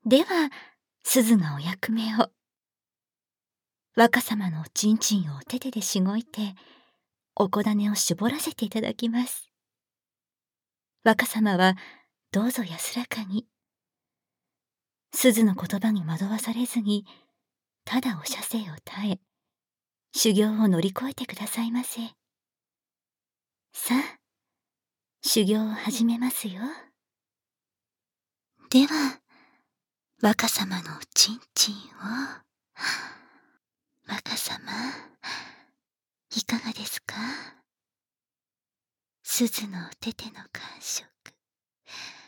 では、鈴がお役目を。若様のおちんちんをお手手でしごいて、おこだねを絞らせていただきます。若様は、どうぞ安らかに。鈴の言葉に惑わされずに、ただお射精を耐え、修行を乗り越えてくださいませ。さあ、修行を始めますよ。では、若様のおちんちんを、若様、いかがですか？鈴のお手手の感触。